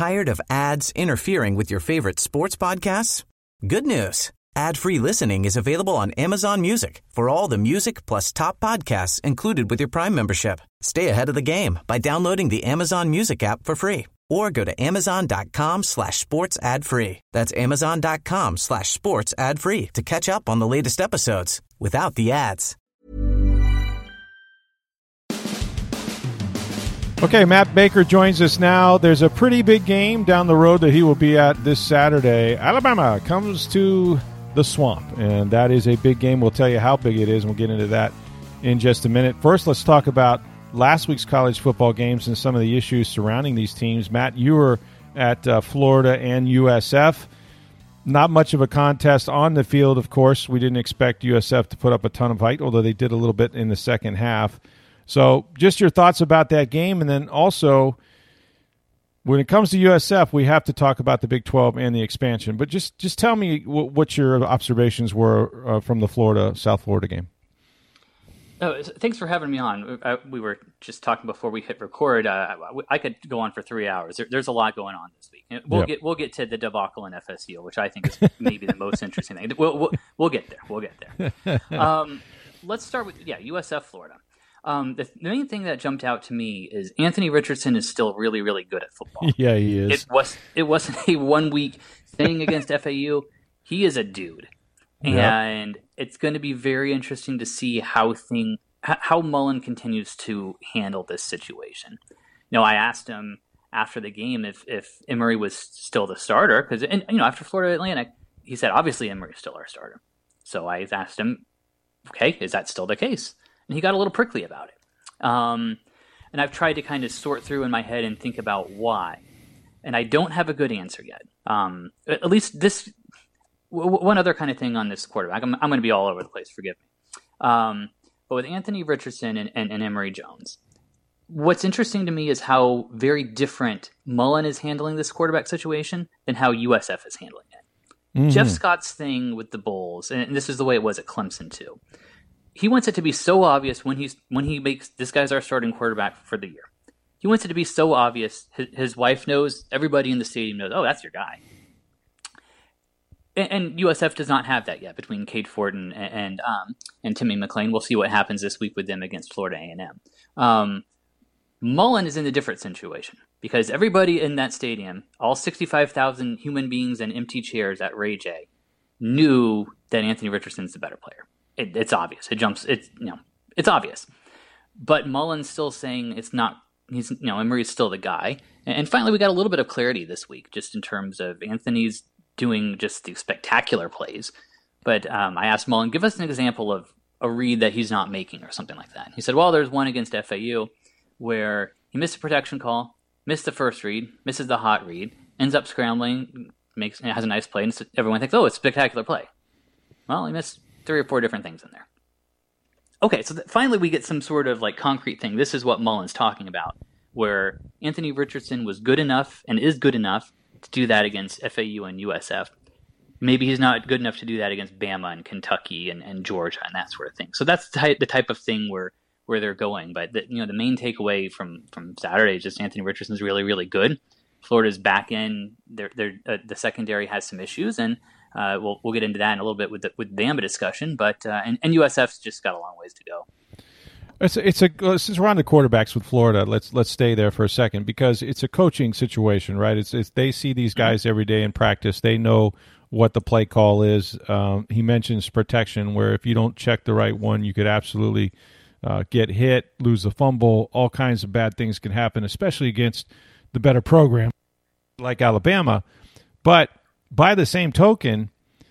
Tired of ads interfering with your favorite sports podcasts? Good news. Ad-free listening is available on Amazon Music for all the music plus top podcasts included with your Prime membership. Stay ahead of the game by downloading the Amazon Music app for free or go to amazon.com/sports ad free. That's amazon.com/sports ad free to catch up on the latest episodes without the ads. Okay, Matt Baker joins us now. There's a pretty big game down the road that he will be at this Saturday. Alabama comes to the Swamp, and that is a big game. We'll tell you how big it is, and we'll get into that in just a minute. First, let's talk about last week's college football games and some of the issues surrounding these teams. Matt, you were at Florida and USF. Not much of a contest on the field, of course. We didn't expect USF to put up a ton of fight, although they did a little bit in the second half. So just your thoughts about that game, and then also when it comes to USF, we have to talk about the Big 12 and the expansion. But just tell me what your observations were from the South Florida game. Oh, thanks for having me on. We were just talking before we hit record. I could go on for 3 hours. There's a lot going on this week. We'll get to the debacle in FSU, which I think is maybe the most interesting thing. We'll get there. We'll get there. Let's start with USF Florida. The main thing that jumped out to me is Anthony Richardson is still really, really good at football. Yeah, he is. It wasn't a 1 week thing against FAU. He is a dude. And it's going to be very interesting to see how Mullen continues to handle this situation. I asked him after the game if Emory was still the starter, because after Florida Atlantic, he said obviously Emory's still our starter. So I asked him, okay, is that still the case? And he got a little prickly about it. And I've tried to kind of sort through in my head and think about why, and I don't have a good answer yet. At least this. One other kind of thing on this quarterback, I'm going to be all over the place, forgive me. But with Anthony Richardson and Emory Jones, what's interesting to me is how very different Mullen is handling this quarterback situation than how USF is handling it. Mm-hmm. Jeff Scott's thing with the Bulls, and this is the way it was at Clemson too, he wants it to be so obvious when he makes this guy's our starting quarterback for the year. He wants it to be so obvious. His wife knows, everybody in the stadium knows, oh, that's your guy. And USF does not have that yet between Cade Fortin and Timmy McClain. We'll see what happens this week with them against Florida A&M. Mullen is in a different situation because everybody in that stadium, all 65,000 human beings and empty chairs at Ray J, knew that Anthony Richardson's the better player. It's obvious. It's obvious. But Mullen's still saying it's not. Emory's still the guy. And finally, we got a little bit of clarity this week, just in terms of Anthony's doing just the spectacular plays. But I asked Mullen, give us an example of a read that he's not making or something like that. He said, well, there's one against FAU where he missed a protection call, missed the first read, misses the hot read, ends up scrambling, has a nice play, and everyone thinks, oh, it's a spectacular play. Well, he missed 3 or 4 different things in there. Okay, so finally we get some sort of concrete thing. This is what Mullen's talking about, where Anthony Richardson was good enough and is good enough to do that against FAU and USF. Maybe he's not good enough to do that against Bama and Kentucky and Georgia and that sort of thing. So that's the type of thing where they're going. But the main takeaway from Saturday is just Anthony Richardson's really, really good. Florida's back end, the secondary has some issues, and we'll get into that in a little bit with the Bama discussion. But and USF's just got a long ways to go. Since we're on the quarterbacks with Florida, let's stay there for a second because it's a coaching situation, right? It's they see these guys every day in practice. They know what the play call is. He mentions protection, where if you don't check the right one, you could absolutely get hit, lose the fumble. All kinds of bad things can happen, especially against the better program like Alabama. But by the same token,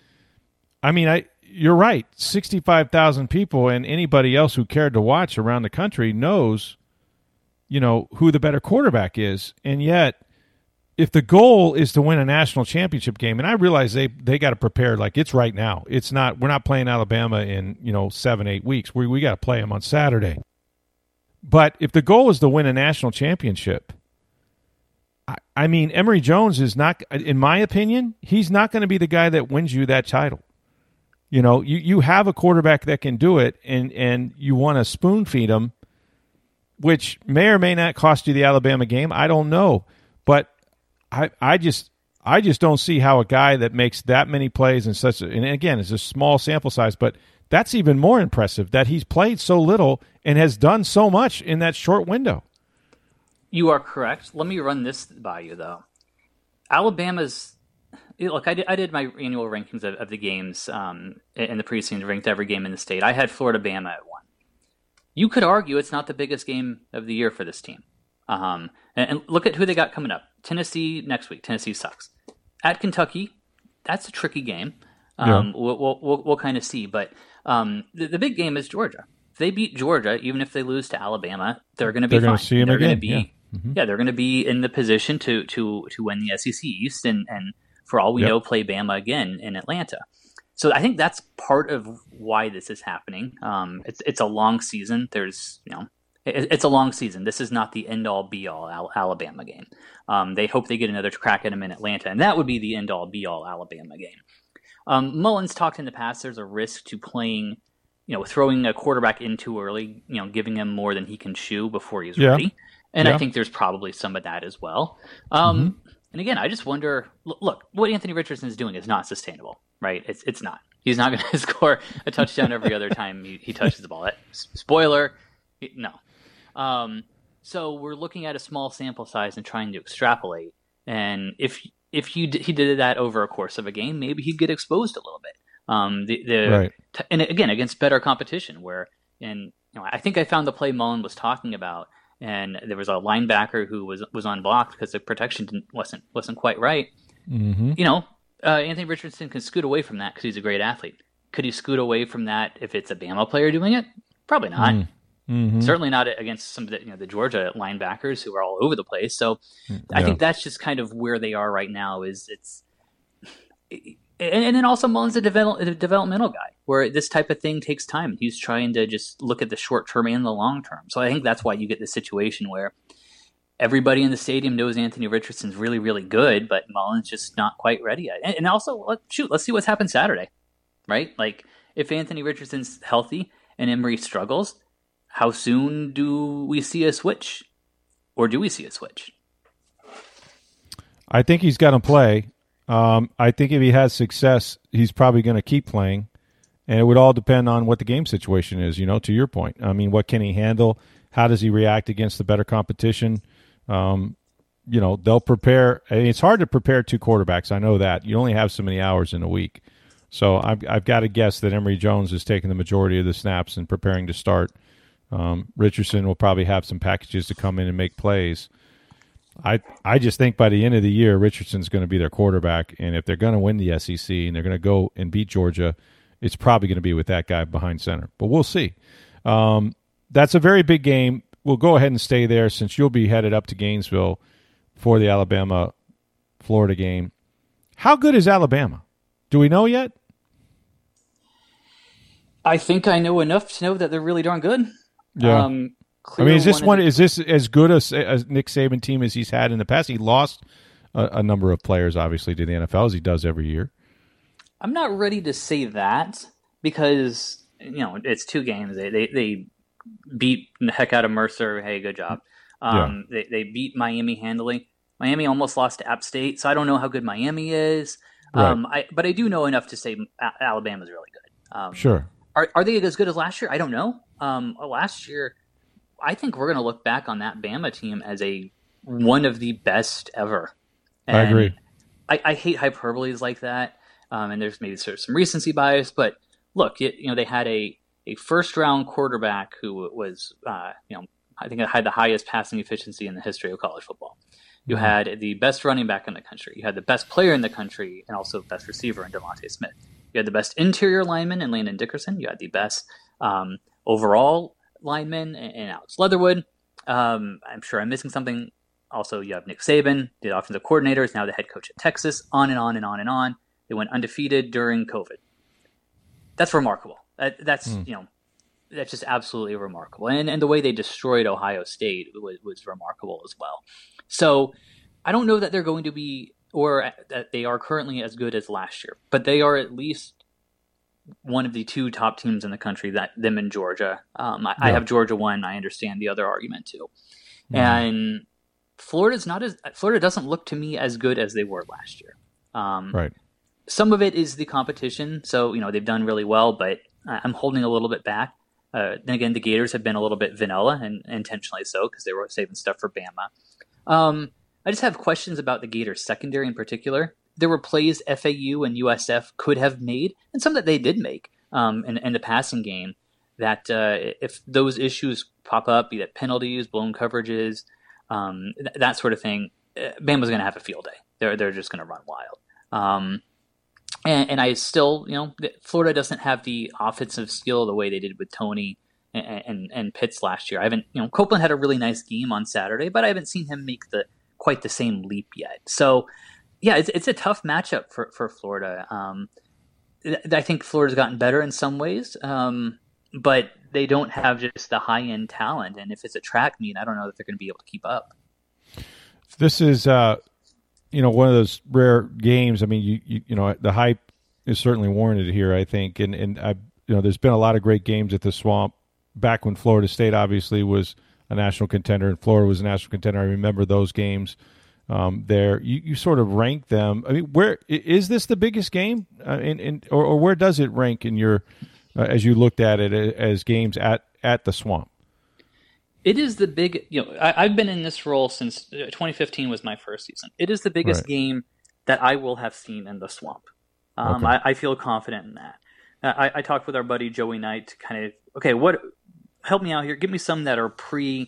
you're right. 65,000 people and anybody else who cared to watch around the country knows, who the better quarterback is. And yet, if the goal is to win a national championship game, and I realize they got to prepare like it's right now. It's not. We're not playing Alabama in 7-8 weeks. We got to play them on Saturday. But if the goal is to win a national championship, Emory Jones is not, in my opinion, he's not going to be the guy that wins you that title. You have a quarterback that can do it, and you want to spoon feed him, which may or may not cost you the Alabama game. I don't know. But I just don't see how a guy that makes that many plays in and again, it's a small sample size, but that's even more impressive that he's played so little and has done so much in that short window. You are correct. Let me run this by you, though. Alabama's look. I did my annual rankings of the games in the preseason, ranked every game in the state. I had Florida Bama at 1. You could argue it's not the biggest game of the year for this team. And look at who they got coming up. Tennessee next week. Tennessee sucks. At Kentucky, that's a tricky game. We'll kind of see, but the big game is Georgia. If they beat Georgia, even if they lose to Alabama, they're going to be fine. See them they're again. Going to be, they're going to be in the position to win the SEC East, and for all we know, play Bama again in Atlanta. So I think that's part of why this is happening. It's a long season. It's a long season. This is not the end-all, be-all Alabama game. They hope they get another crack at them in Atlanta, and that would be the end-all, be-all Alabama game. Mullen's talked in the past there's a risk to playing, throwing a quarterback in too early, giving him more than he can chew before he's ready. And I think there's probably some of that as well. And again, I just wonder, look, what Anthony Richardson is doing is not sustainable, right? It's not. He's not going to score a touchdown every other time he touches the ball. Spoiler, no. So we're looking at a small sample size and trying to extrapolate. And if he did that over a course of a game, maybe he'd get exposed a little bit. And again, against better competition, I think I found the play Mullen was talking about, and there was a linebacker who was unblocked because the protection wasn't quite right. Anthony Richardson can scoot away from that because he's a great athlete. Could he scoot away from that if it's a Bama player doing it? Probably not. Certainly not against some of the Georgia linebackers who are all over the place. So I think that's just kind of where they are right now. And then also Mullen's a developmental guy where this type of thing takes time. He's trying to just look at the short term and the long term. So I think that's why you get this situation where everybody in the stadium knows Anthony Richardson's really, really good, but Mullen's just not quite ready yet. And also, let's see what's happened Saturday, right? Like if Anthony Richardson's healthy and Emory struggles, how soon do we see a switch? Or do we see a switch? I think he's got to play. I think if he has success, he's probably going to keep playing. And it would all depend on what the game situation is, to your point. I mean, what can he handle? How does he react against the better competition? They'll prepare. I mean, it's hard to prepare 2 quarterbacks. I know that. You only have so many hours in a week. So I've got to guess that Emory Jones is taking the majority of the snaps and preparing to start. Richardson will probably have some packages to come in and make plays. I just think by the end of the year, Richardson's going to be their quarterback, and if they're going to win the SEC and they're going to go and beat Georgia, it's probably going to be with that guy behind center. But we'll see. That's a very big game. We'll go ahead and stay there since you'll be headed up to Gainesville for the Alabama-Florida game. How good is Alabama? Do we know yet? I think I know enough to know that they're really darn good. Yeah. Is this as good a Nick Saban team as he's had in the past? He lost a number of players, obviously, to the NFL, as he does every year. I'm not ready to say that because, it's 2 games. They beat the heck out of Mercer. Hey, good job. They beat Miami handily. Miami almost lost to App State, so I don't know how good Miami is. Right. But I do know enough to say Alabama's really good. Sure. Are they as good as last year? I don't know. Last year, I think we're going to look back on that Bama team as one of the best ever. And I agree. I hate hyperboles like that, and there's maybe sort of some recency bias. But look, they had a first-round quarterback who was, I think had the highest passing efficiency in the history of college football. You had the best running back in the country. You had the best player in the country, and also best receiver in Devontae Smith. You had the best interior lineman in Landon Dickerson. You had the best overall lineman in Alex Leatherwood. I'm sure I'm missing something. Also, you have Nick Saban, the offensive coordinator, is now the head coach at Texas, on and on and on and on. They went undefeated during COVID. That's remarkable. That's just absolutely remarkable. And the way they destroyed Ohio State was remarkable as well. So I don't know that they're going to be, or that they are currently as good as last year, but they are at least one of the 2 top teams in the country, them and Georgia. I have Georgia 1. I understand the other argument too. And Florida doesn't look to me as good as they were last year. Right. Some of it is the competition. So, they've done really well, but I'm holding a little bit back. Then again, the Gators have been a little bit vanilla, and intentionally so, because they were saving stuff for Bama. I just have questions about the Gators secondary in particular. There were plays FAU and USF could have made, and some that they did make in the passing game, that if those issues pop up, be that penalties, blown coverages, that sort of thing, Bama's going to have a field day. They're just going to run wild. And I still, Florida doesn't have the offensive skill the way they did with Tony and Pitts last year. I haven't, Copeland had a really nice game on Saturday, but I haven't seen him make quite the same leap yet. So, yeah, it's a tough matchup for Florida. I think Florida's gotten better in some ways, but they don't have just the high-end talent. And if it's a track meet, I don't know that they're going to be able to keep up. This is, one of those rare games. I mean, the hype is certainly warranted here, I think. And I, there's been a lot of great games at the Swamp back when Florida State obviously was a national contender and Florida was a national contender. I remember those games there. You sort of rank them. I mean, where is this the biggest game? Or where does it rank in your as you looked at it as games at the Swamp? It is the big, I've been in this role since 2015 was my first season. It is the biggest game that I will have seen in the Swamp. Okay. I feel confident in that. I talked with our buddy Joey Knight to kind of, help me out here. Give me some that are pre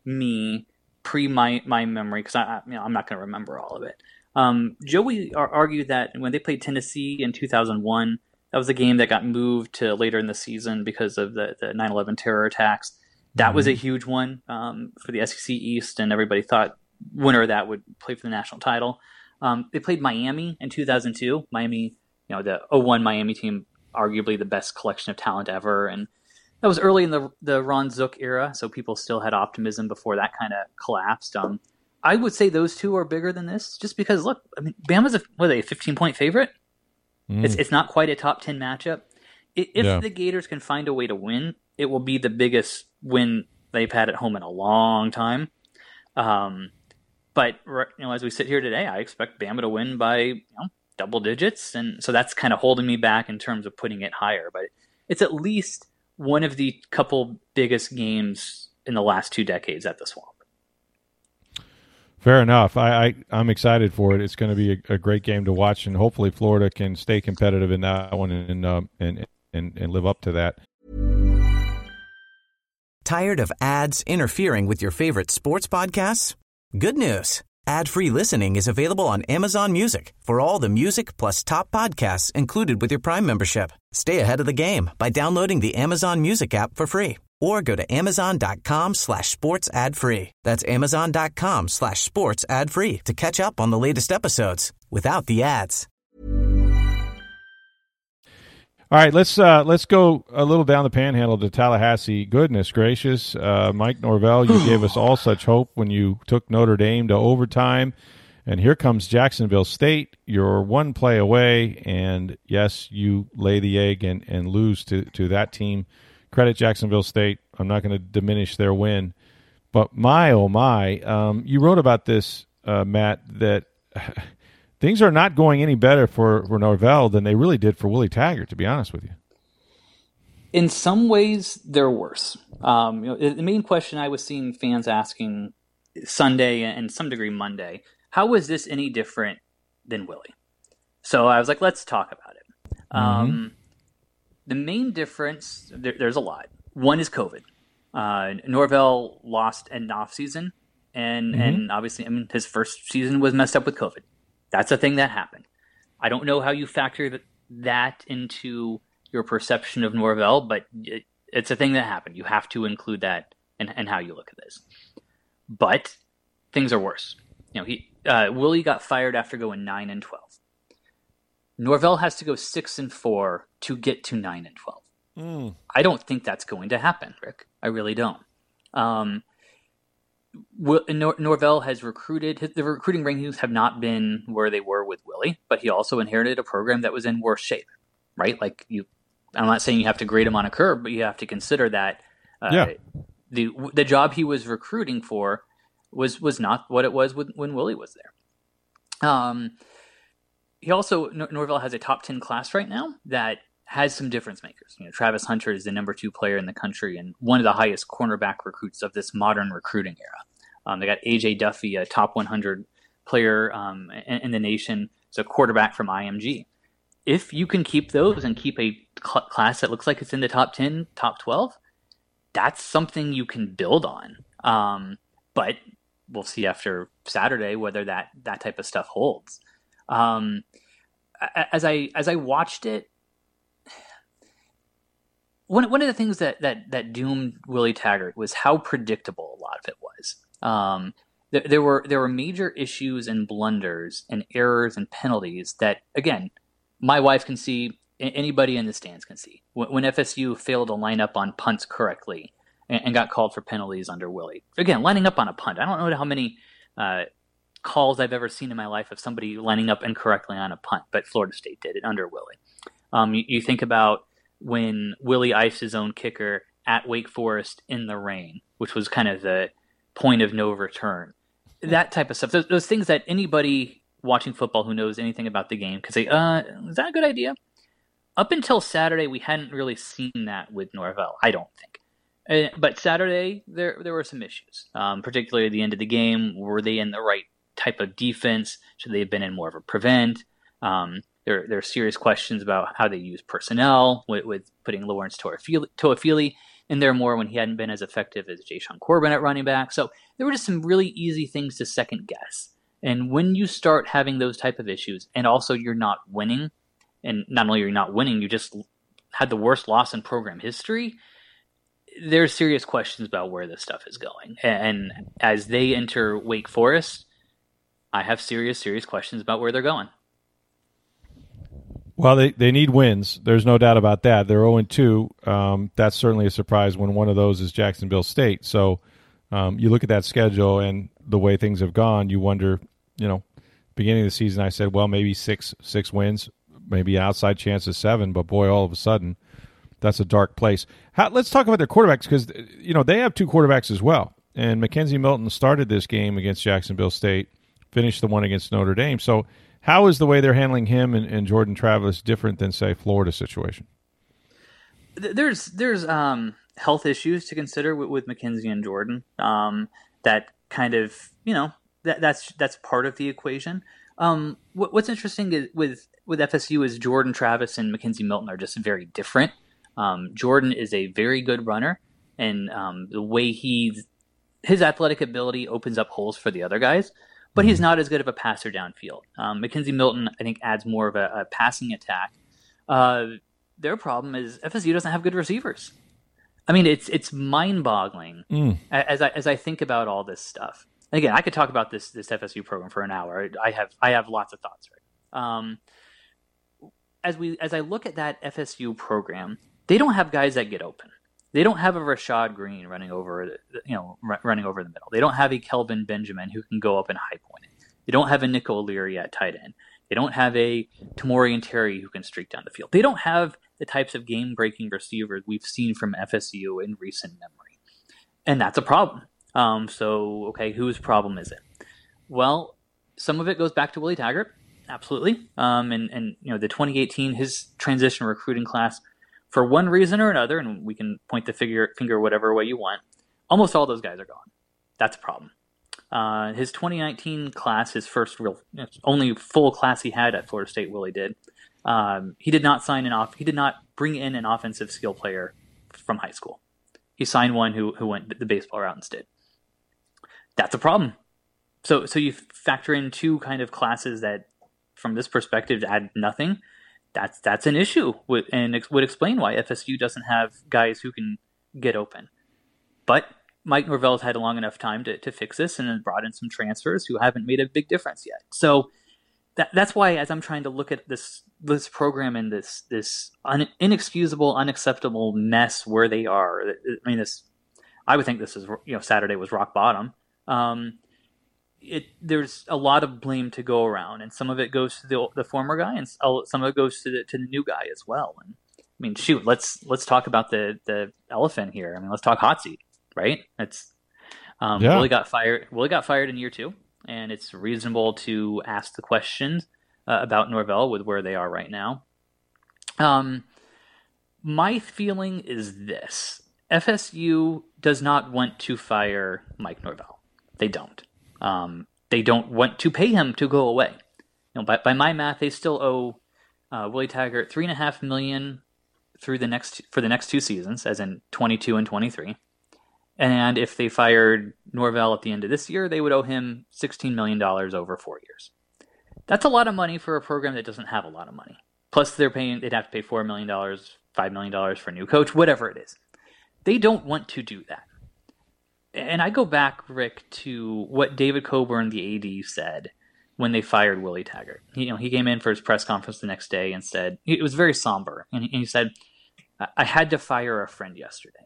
my memory, because I'm not going to remember all of it. Joey argued that when they played Tennessee in 2001, that was a game that got moved to later in the season because of the 9/11 terror attacks. That was a huge one for the SEC East, and everybody thought winner of that would play for the national title. They played Miami in 2002. Miami, the 01 Miami team, arguably the best collection of talent ever, and that was early in the Ron Zook era, so people still had optimism before that kind of collapsed. I would say those two are bigger than this, just because, look, I mean, Bama's a 15-point favorite. It's not quite a top 10 matchup. If the Gators can find a way to win, it will be the biggest win they've had at home in a long time. But as we sit here today, I expect Bama to win by double digits, and so that's kind of holding me back in terms of putting it higher. But it's at least one of the couple biggest games in the last 2 decades at the Swamp. Fair enough. I'm excited for it. It's going to be a great game to watch, and hopefully Florida can stay competitive in that one and live up to that. Tired of ads interfering with your favorite sports podcasts? Good news. Ad-free listening is available on Amazon Music for all the music plus top podcasts included with your Prime membership. Stay ahead of the game by downloading the Amazon Music app for free or go to amazon.com/sports ad free. That's amazon.com/sports ad free to catch up on the latest episodes without the ads. All right, let's go a little down the panhandle to Tallahassee. Goodness gracious, Mike Norvell, you gave us all such hope when you took Notre Dame to overtime, and here comes Jacksonville State. You're one play away, and yes, you lay the egg and lose to that team. Credit Jacksonville State. I'm not going to diminish their win, but my oh my, you wrote about this, Matt, that. Things are not going any better for Norvell than they really did for Willie Taggart, to be honest with you. In some ways, they're worse. The main question I was seeing fans asking Sunday and some degree Monday, how is this any different than Willie? So I was like, let's talk about it. The main difference, there's a lot. One is COVID. Norvell lost an offseason, and obviously, his first season was messed up with COVID. That's a thing that happened. I don't know how you factor that into your perception of Norvell, but it's a thing that happened. You have to include that in how you look at this. But things are worse. Willie got fired after going 9-12. Norvell has to go 6-4 to get to 9-12. I don't think that's going to happen, Rick. I really don't. Norvell has recruited. The recruiting rankings have not been where they were with Willie, but he also inherited a program that was in worse shape, right? I'm not saying you have to grade him on a curve, but you have to consider that the job he was recruiting for was not what it was when Willie was there. He also, Norvell has a top 10 class right now that has some difference makers. Travis Hunter is the number 2 player in the country and one of the highest cornerback recruits of this modern recruiting era. They got A.J. Duffy, a top 100 player in the nation. It's a quarterback from IMG. If you can keep those and keep a class that looks like it's in the top 10, top 12, that's something you can build on. But we'll see after Saturday whether that type of stuff holds. As I watched it, one of the things that doomed Willie Taggart was how predictable a lot of it was. There were major issues and blunders and errors and penalties that, again, my wife can see, anybody in the stands can see. When FSU failed to line up on punts correctly and got called for penalties under Willie. Again, lining up on a punt. I don't know how many calls I've ever seen in my life of somebody lining up incorrectly on a punt, but Florida State did it under Willie. You think about when Willie iced his own kicker at Wake Forest in the rain, which was kind of the point of no return. That type of stuff. Those things that anybody watching football who knows anything about the game could say, is that a good idea? Up until Saturday, we hadn't really seen that with Norvell, I don't think. But Saturday, there were some issues, particularly at the end of the game. Were they in the right type of defense? Should they have been in more of a prevent? There are serious questions about how they use personnel with putting Lawrence Toafili in there more when he hadn't been as effective as Jashaun Corbin at running back. So there were just some really easy things to second guess. And when you start having those type of issues, and also you're not winning, and not only are you not winning, you just had the worst loss in program history, there's serious questions about where this stuff is going. And as they enter Wake Forest, I have serious questions about where they're going. Well, they need wins. There's no doubt about that. They're 0-2. That's certainly a surprise when one of those is Jacksonville State. So you look at that schedule and the way things have gone, you wonder, beginning of the season I said, well, maybe six wins, maybe outside chance of 7, but boy, all of a sudden, that's a dark place. Let's talk about their quarterbacks because, they have 2 quarterbacks as well. And Mackenzie Milton started this game against Jacksonville State, finished the one against Notre Dame. So how is the way they're handling him and Jordan Travis different than, say, Florida's situation? There's health issues to consider with Mackenzie and Jordan. That kind of, that's part of the equation. What's interesting is with FSU is Jordan Travis and Mackenzie Milton are just very different. Jordan is a very good runner, and the way his athletic ability opens up holes for the other guys, but he's not as good of a passer downfield. Mackenzie Milton, I think, adds more of a passing attack. Their problem is FSU doesn't have good receivers. I mean, it's mind-boggling as I think about all this stuff. And again, I could talk about this FSU program for an hour. I have lots of thoughts. Right? As I look at that FSU program, they don't have guys that get open. They don't have a Rashad Green running over the middle. They don't have a Kelvin Benjamin who can go up and high point it. They don't have a Nick O'Leary at tight end. They don't have a Tamorian Terry who can streak down the field. They don't have the types of game-breaking receivers we've seen from FSU in recent memory. And that's a problem. Whose problem is it? Well, some of it goes back to Willie Taggart, absolutely. And the 2018, his transition recruiting class, for one reason or another, and we can point the finger whatever way you want, almost all those guys are gone. That's a problem. His 2019 class, his first only full class he had at Florida State, Willie did. He did not he did not bring in an offensive skill player from high school. He signed one who went the baseball route instead. That's a problem. So you factor in 2 kind of classes that, from this perspective, add nothing. That's an issue, and would explain why FSU doesn't have guys who can get open. But Mike Norvell's had a long enough time to fix this and has brought in some transfers who haven't made a big difference yet. So that's why, as I'm trying to look at this program and this inexcusable, unacceptable mess where they are, I would think this is, Saturday was rock bottom. There's a lot of blame to go around, and some of it goes to the former guy, and some of it goes to the new guy as well. And let's talk about the elephant here. Let's talk hot seat, right? Willie got fired. Willie got fired in year 2, and it's reasonable to ask the questions about Norvell with where they are right now. My feeling is this: FSU does not want to fire Mike Norvell. They don't. They don't want to pay him to go away. By my math, they still owe Willie Taggart $3.5 million for the next 2 seasons, as in 22 and 23. And if they fired Norvell at the end of this year, they would owe him $16 million over 4 years. That's a lot of money for a program that doesn't have a lot of money. Plus, they'd have to pay $4 million, $5 million for a new coach, whatever it is. They don't want to do that. And I go back, Rick, to what David Coburn, the AD, said when they fired Willie Taggart. He came in for his press conference the next day and said, it was very somber, and he said, "I had to fire a friend yesterday.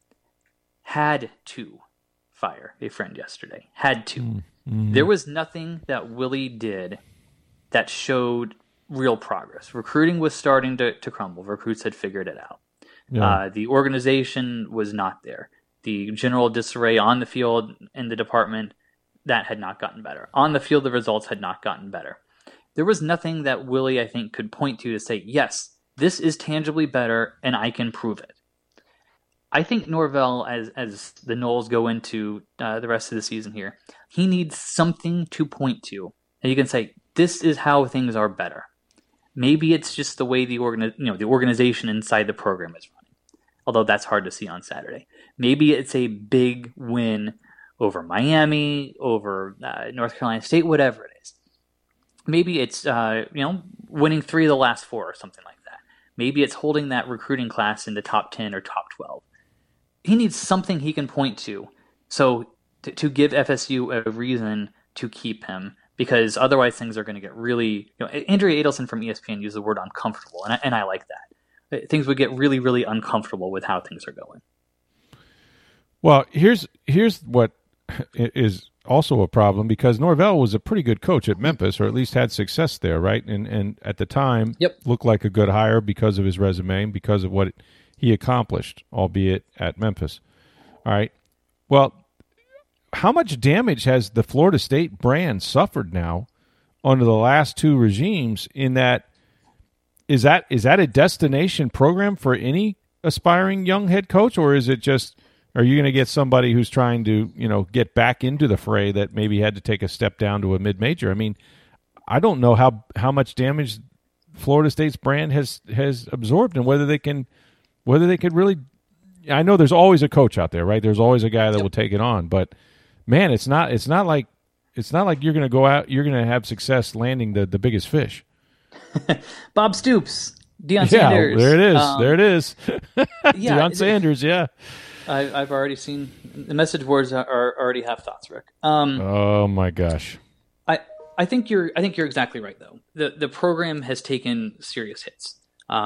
Had to fire a friend yesterday. Had to." Mm-hmm. There was nothing that Willie did that showed real progress. Recruiting was starting to crumble. Recruits had figured it out. Yeah. The organization was not there. The general disarray on the field in the department, that had not gotten better. On the field, the results had not gotten better. There was nothing that Willie, I think, could point to say, yes, this is tangibly better, and I can prove it. I think Norvell, as the Noles go into the rest of the season here, he needs something to point to. And you can say, this is how things are better. Maybe it's just the way the organization inside the program is running. Although that's hard to see on Saturday. Maybe it's a big win over Miami, over North Carolina State, whatever it is. Maybe it's winning 3 of the last 4 or something like that. Maybe it's holding that recruiting class in the top 10 or top 12. He needs something he can point to, so to give FSU a reason to keep him, because otherwise things are going to get really. Andrea Adelson from ESPN used the word uncomfortable, and I like that. Things would get really, really uncomfortable with how things are going. Well, here's what is also a problem, because Norvell was a pretty good coach at Memphis, or at least had success there, right? And at the time, looked like a good hire because of his resume and because of what he accomplished, albeit at Memphis. All right. Well, how much damage has the Florida State brand suffered now under the last 2 regimes? In that, is that a destination program for any aspiring young head coach, or is it just, are you going to get somebody who's trying to, get back into the fray that maybe had to take a step down to a mid-major? I mean, I don't know how much damage Florida State's brand has absorbed, and whether they could really. I know there's always a coach out there, right? There's always a guy that will take it on, but man, it's not like you're going to go out, you're going to have success landing the biggest fish. Bob Stoops, Deion Sanders. There it is. Yeah, Deion Sanders, yeah. I've already seen the message boards already have thoughts, Rick. Oh my gosh. I think you're exactly right though. The program has taken serious hits.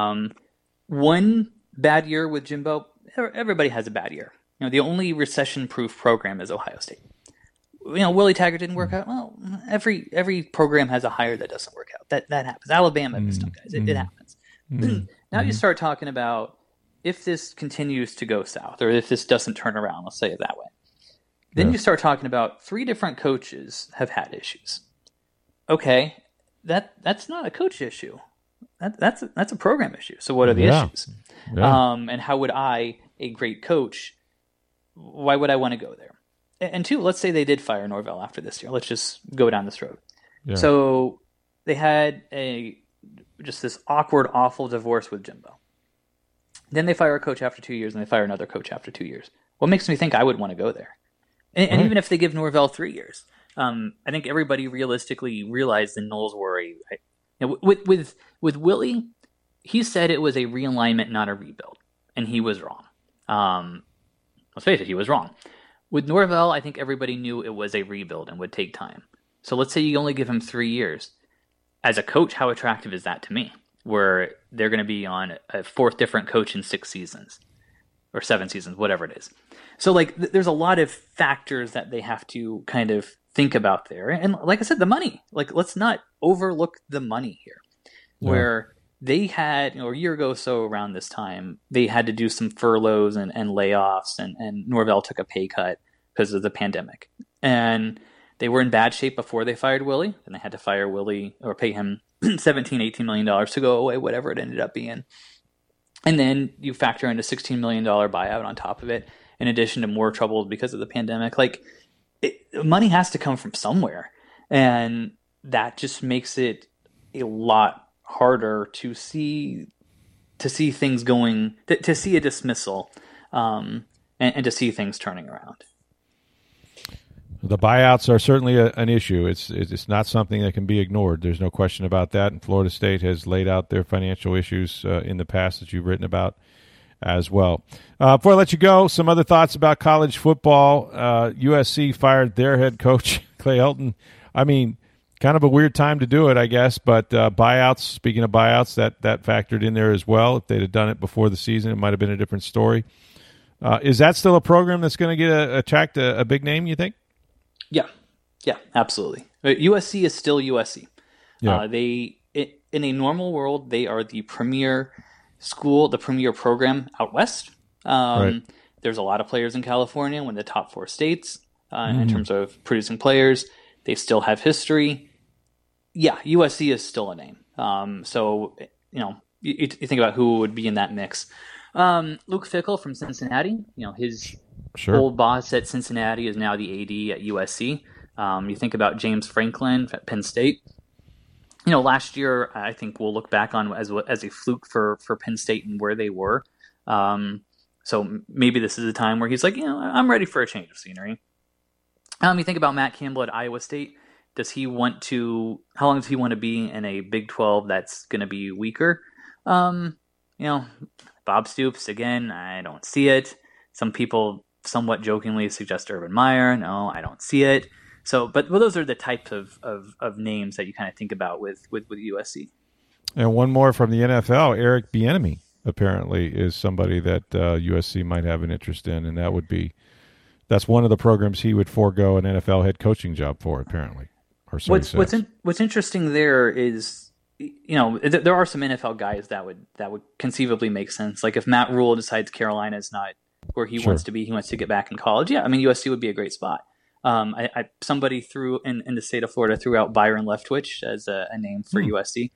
One bad year with Jimbo, everybody has a bad year. The only recession-proof program is Ohio State. Willie Taggart didn't work out. Well, every program has a hire that doesn't work out. That happens. Alabama missed some guys. It happens. Now you start talking about if this continues to go south, or if this doesn't turn around, let's say it that way. Then you start talking about 3 different coaches have had issues. Okay, that's not a coach issue. That's a program issue. So what are the issues? Yeah. And how would I, a great coach, why would I want to go there? And 2, let's say they did fire Norvell after this year. Let's just go down this road. Yeah. So they had just this awkward, awful divorce with Jimbo. Then they fire a coach after 2 years, and they fire another coach after 2 years. What makes me think I would want to go there? And even if they give Norvell 3 years, I think everybody realistically realized the Noles were with Willie, he said it was a realignment, not a rebuild, and he was wrong. Let's face it, he was wrong. With Norvell, I think everybody knew it was a rebuild and would take time. So let's say you only give him 3 years. As a coach, how attractive is that to me? Where they're going to be on a 4th different coach in 6 seasons or 7 seasons, whatever it is. So there's a lot of factors that they have to kind of think about there. And like I said, the money, let's not overlook the money here, where they had, a year ago, so around this time, they had to do some furloughs and layoffs, and Norvell took a pay cut. because of the pandemic. And they were in bad shape before they fired Willie, and they had to fire Willie or pay him $17-18 million to go away, whatever it ended up being. And then you factor in a $16 million buyout on top of it, in addition to more trouble because of the pandemic. Money has to come from somewhere. And that just makes it a lot harder to see things going, to see a dismissal, and to see things turning around. The buyouts are certainly an issue. It's not something that can be ignored. There's no question about that. And Florida State has laid out their financial issues in the past that you've written about as well. Before I let you go, some other thoughts about college football. USC fired their head coach, Clay Helton. I mean, kind of a weird time to do it, I guess. But buyouts, speaking of buyouts, that factored in there as well. If they'd have done it before the season, it might have been a different story. Is that still a program that's going to attract a big name, you think? Yeah, absolutely. USC is still USC. Yeah. In a normal world, they are the premier school, the premier program out west. Right. There's a lot of players in California, one of the top 4 states in terms of producing players. They still have history. Yeah, USC is still a name. So, you think about who would be in that mix. Luke Fickell from Cincinnati, his old boss at Cincinnati is now the AD at USC. You think about James Franklin at Penn State. Last year, I think we'll look back on as a fluke for Penn State and where they were. So maybe this is a time where he's like, I'm ready for a change of scenery. You think about Matt Campbell at Iowa State. How long does he want to be in a Big 12 that's going to be weaker? Bob Stoops, again, I don't see it. Some people somewhat jokingly suggest Urban Meyer. No, I don't see it. So, but those are the types of names that you kind of think about with USC. And one more from the NFL, Eric Bieniemy apparently is somebody that USC might have an interest in, and that's one of the programs he would forego an NFL head coaching job for, apparently. Or so what's interesting there is, there are some NFL guys that would conceivably make sense. Like if Matt Rule decides Carolina is not where he wants to be, he wants to get back in college. Yeah, I mean USC would be a great spot. Somebody threw in the state of Florida threw out Byron Leftwich as a name for USC.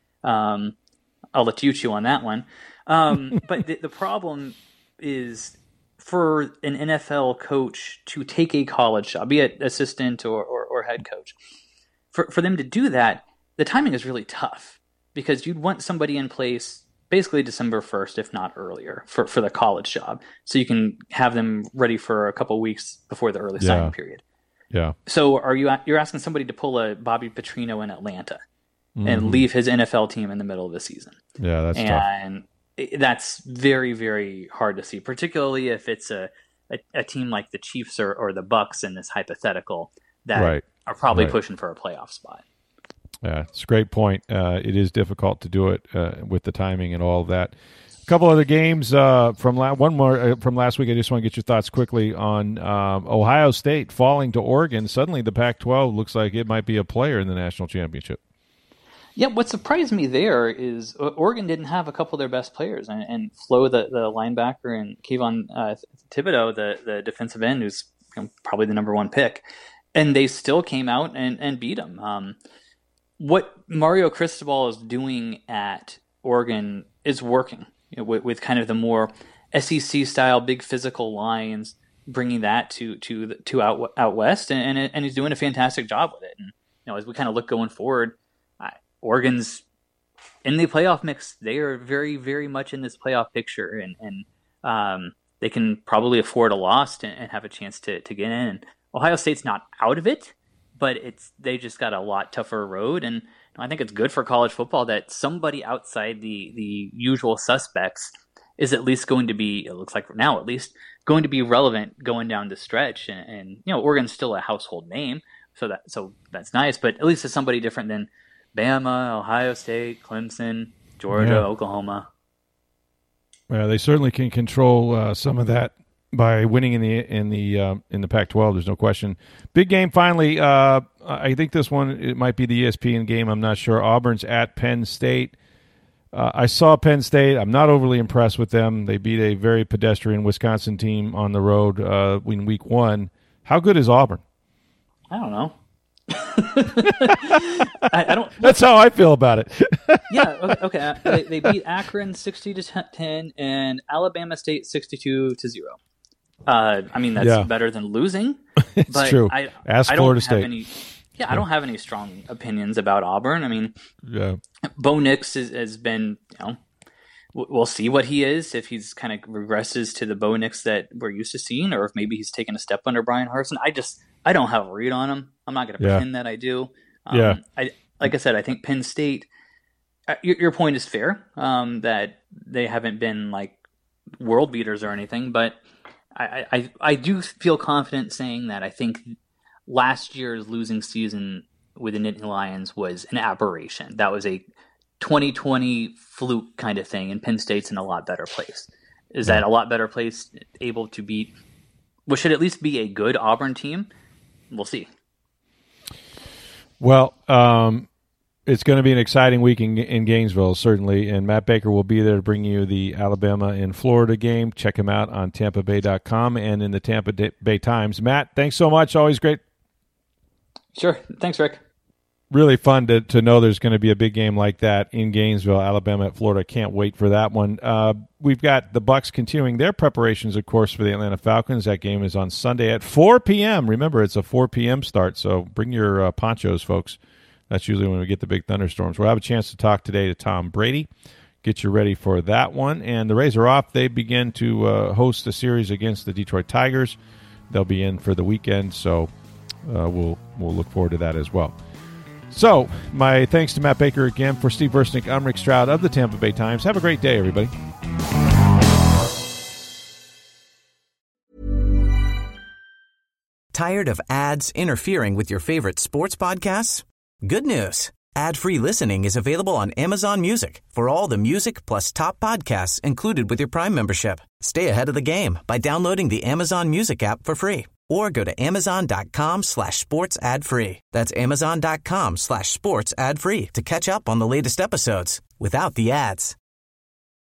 I'll let you chew on that one. But the problem is for an NFL coach to take a college job, be it assistant or head coach, for them to do that, the timing is really tough because you'd want somebody in place basically December 1st, if not earlier, for the college job, so you can have them ready for a couple of weeks before the early signing period. Yeah. So you're asking somebody to pull a Bobby Petrino in Atlanta and leave his NFL team in the middle of the season. Yeah, that's tough. And that's very, very hard to see, particularly if it's a team like the Chiefs or the Bucs in this hypothetical that are probably pushing for a playoff spot. Yeah, it's a great point. It is difficult to do it with the timing and all of that. A couple other games from last week. I just want to get your thoughts quickly on Ohio State falling to Oregon. Suddenly, the Pac-12 looks like it might be a player in the national championship. Yeah, what surprised me there is Oregon didn't have a couple of their best players, and Flo, the linebacker, and Kayvon Thibodeau, the defensive end, who's probably the number 1 pick, and they still came out and beat them. What Mario Cristobal is doing at Oregon is working, with kind of the more SEC style, big physical lines, bringing that to out west, and he's doing a fantastic job with it. And as we kind of look going forward, Oregon's in the playoff mix. They are very, very much in this playoff picture, and they can probably afford a loss and have a chance to get in. And Ohio State's not out of it, but they just got a lot tougher road. And I think it's good for college football that somebody outside the usual suspects is at least going to be, it looks like for now at least, going to be relevant going down the stretch. And Oregon's still a household name, so that's nice. But at least it's somebody different than Bama, Ohio State, Clemson, Georgia, Oklahoma. Well, they certainly can control some of that by winning in the Pac-12. There's no question. Big game finally. I think this one, it might be the ESPN game. I'm not sure. Auburn's at Penn State. I saw Penn State. I'm not overly impressed with them. They beat a very pedestrian Wisconsin team on the road in week 1. How good is Auburn? I don't know. I don't. That's how I feel about it. Yeah. Okay. They beat Akron 60-10 and Alabama State 62-0. I mean, that's better than losing. It's but true. Ask Florida State. I don't have any strong opinions about Auburn. I mean, Bo Nix has been, we'll see what he is, if he's kind of regresses to the Bo Nix that we're used to seeing, or if maybe he's taken a step under Brian Harsin. I don't have a read on him. I'm not going to pretend that I do. Like I said, I think Penn State, your point is fair, that they haven't been like world beaters or anything, but I do feel confident saying that I think last year's losing season with the Nittany Lions was an aberration. That was a 2020 fluke kind of thing, and Penn State's in a lot better place. Is that a lot better place, able to beat what should at least be a good Auburn team? We'll see. Well, it's going to be an exciting week in Gainesville, certainly, and Matt Baker will be there to bring you the Alabama and Florida game. Check him out on TampaBay.com and in the Tampa Bay Times. Matt, thanks so much. Always great. Sure. Thanks, Rick. Really fun to know there's going to be a big game like that in Gainesville, Alabama at Florida. Can't wait for that one. We've got the Bucs continuing their preparations, of course, for the Atlanta Falcons. That game is on Sunday at 4 p.m. Remember, it's a 4 p.m. start, so bring your ponchos, folks. That's usually when we get the big thunderstorms. We'll have a chance to talk today to Tom Brady, get you ready for that one. And the Rays are off. They begin to host a series against the Detroit Tigers. They'll be in for the weekend, so we'll look forward to that as well. So, my thanks to Matt Baker again. For Steve Versnick, I'm Rick Stroud of the Tampa Bay Times. Have a great day, everybody. Tired of ads interfering with your favorite sports podcasts? Good news. Ad-free listening is available on Amazon Music for all the music plus top podcasts included with your Prime membership. Stay ahead of the game by downloading the Amazon Music app for free or go to amazon.com/sports ad free. That's amazon.com/sports ad free to catch up on the latest episodes without the ads.